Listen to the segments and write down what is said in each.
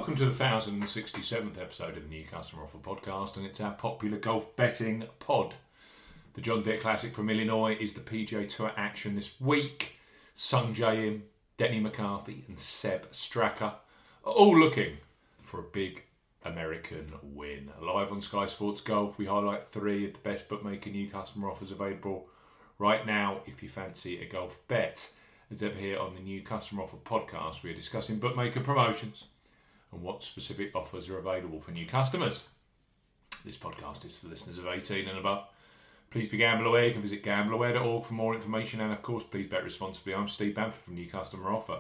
Welcome to the 1067th episode of the New Customer Offer Podcast, and it's our popular golf betting pod. The John Deere Classic from Illinois is the PGA Tour action this week. Sung Jae Im, Denny McCarthy and Seb Straka are all looking for a big American win. Live on Sky Sports Golf, we highlight three of the best bookmaker new customer offers available right now if you fancy a golf bet. As ever here on the New Customer Offer Podcast, we are discussing bookmaker promotions and what specific offers are available for new customers. This podcast is for listeners of 18 and above. Please be gamble aware. You can visit gambleaware.org for more information, and of course, please bet responsibly. I'm Steve Bamford from New Customer Offer.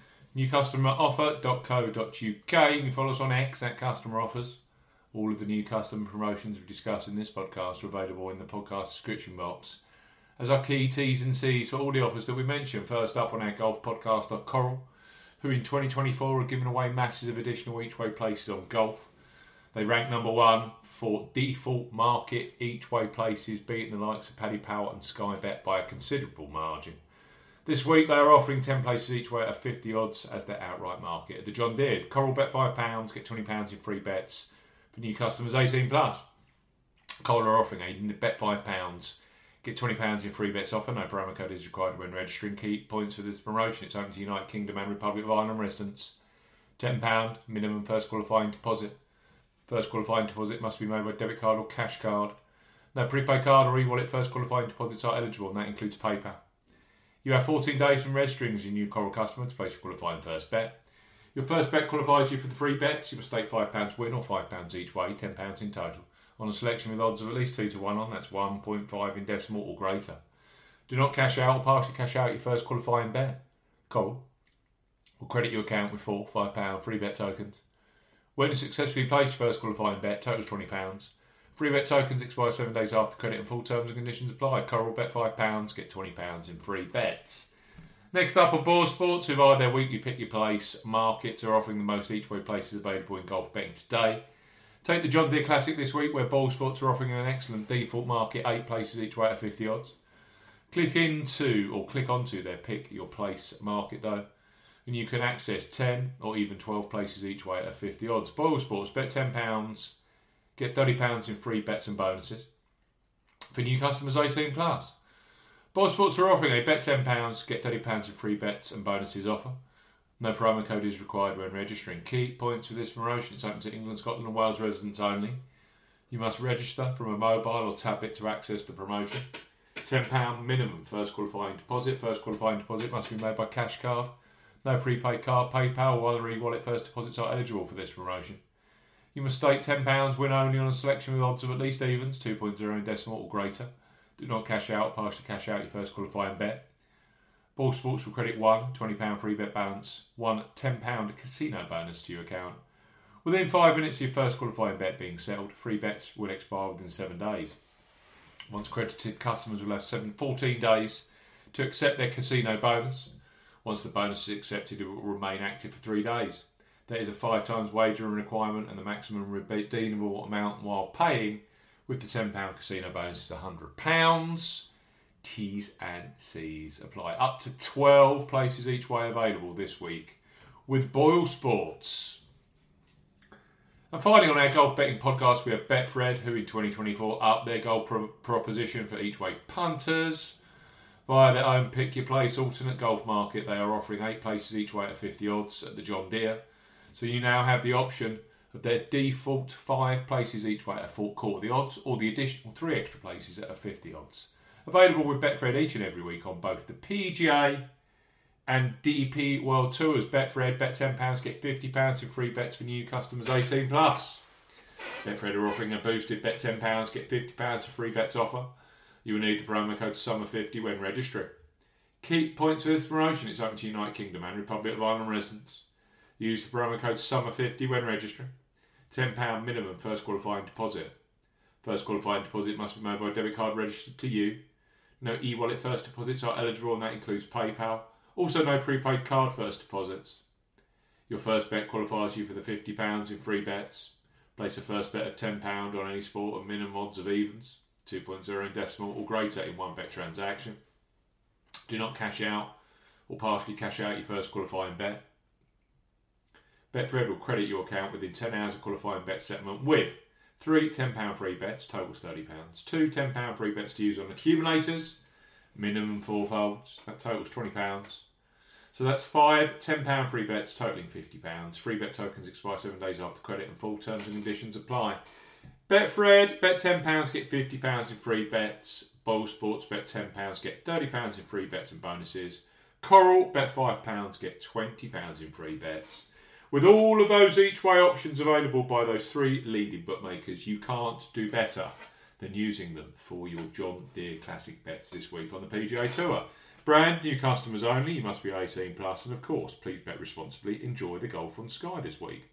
newcustomeroffer.co.uk. You can follow us on X at Customer Offers. All of the new customer promotions we discuss in this podcast are available in the podcast description box as our key T's and C's for all the offers that we mentioned. First up on our golf podcast are Coral, who in 2024 are giving away masses of additional each-way places on golf. They rank number one for default market each-way places, beating the likes of Paddy Power and Sky Bet by a considerable margin. This week they are offering 10 places each way at 50 odds as their outright market. At the John Deere, Coral bet £5, get £20 in free bets for new customers 18 plus. Coral are offering a bet £5, get £20 in free bets offer. No promo code is required when registering. Key points for this promotion: it's open to United Kingdom and Republic of Ireland residents. £10 minimum first qualifying deposit. First qualifying deposit must be made by debit card or cash card. No prepaid card or e-wallet first qualifying deposits are eligible, and that includes PayPal. You have 14 days from registering as your new Coral customer to place your qualifying first bet. Your first bet qualifies you for the free bets. You must stake £5 win or £5 each way, £10 in total, on a selection with odds of at least 2 to 1 on, that's 1.5 in decimal or greater. Do not cash out or partially cash out your first qualifying bet. Coral will credit your account with £4, £5 free bet tokens. When you successfully place your first qualifying bet, totals £20. Free bet tokens expire 7 days after credit and full terms and conditions apply. Coral bet £5, get £20 in free bets. Next up are Ball Sports, who via their weekly pick your place markets are offering the most each way places available in golf betting today. Take the John Deere Classic this week, where Ball Sports are offering an excellent default market, 8 places each way at 50 odds. Click onto their pick your place market though, and you can access 10 or even 12 places each way at 50 odds. Ball Sports, bet £10, get £30 in free bets and bonuses for new customers 18 plus. Ball Sports are offering a bet £10, get £30 in free bets and bonuses offer. No promo code is required when registering. Key points for this promotion: it's open to England, Scotland and Wales residents only. You must register from a mobile or tablet to access the promotion. £10 minimum first qualifying deposit. First qualifying deposit must be made by cash card. No prepaid card, PayPal or other e-wallet first deposits are eligible for this promotion. You must stake £10 win only on a selection with odds of at least evens, 2.0 in decimal or greater. Do not cash out or partially cash out your first qualifying bet. Ball Sports will credit one £20 free bet balance, one £10 casino bonus to your account. Within 5 minutes of your first qualifying bet being settled, free bets will expire within 7 days. Once credited, customers will have 14 days to accept their casino bonus. Once the bonus is accepted, it will remain active for 3 days. There is a 5 times wagering requirement, and the maximum redeemable amount while paying with the £10 casino bonus is £100. T's and C's apply. Up to 12 places each way available this week with Boyle Sports. And finally, on our golf betting podcast, we have Betfred, who in 2024 upped their golf proposition for each way punters. Via their own pick your place alternate golf market, they are offering 8 places each way at 50 odds at the John Deere. So you now have the option of their default 5 places each way at a full quarter of the odds, or the additional 3 extra places at a 50 odds. Available with Betfred each and every week on both the PGA and DP World Tours. Betfred, bet £10, get £50 in free bets for new customers 18 plus. Betfred are offering a boosted bet £10, get £50 for free bets offer. You will need the promo code SUMMER50 when registering. Key points for this promotion: it's open to United Kingdom and Republic of Ireland residents. Use the promo code SUMMER50 when registering. £10 minimum first qualifying deposit. First qualifying deposit must be made by a debit card registered to you. No e-wallet first deposits are eligible, and that includes PayPal. Also, no prepaid card first deposits. Your first bet qualifies you for the £50 in free bets. Place a first bet of £10 on any sport and minimum odds of evens, 2.0 in decimal or greater in one bet transaction. Do not cash out or partially cash out your first qualifying bet. Betfred will credit your account within 10 hours of qualifying bet settlement with 3 £10 free bets, totals £30. 2 £10 free bets to use on accumulators, minimum 4 folds, that totals £20. So that's 5 £10 free bets totaling £50. Free bet tokens expire 7 days after credit and full terms and conditions apply. Betfred, bet £10, get £50 in free bets. Bowl Sports, bet £10, get £30 in free bets and bonuses. Coral, bet £5, get £20 in free bets. With all of those each way options available by those 3 leading bookmakers, you can't do better than using them for your John Deere Classic bets this week on the PGA Tour. Brand new customers only, you must be 18 plus, and of course, please bet responsibly. Enjoy the golf on Sky this week.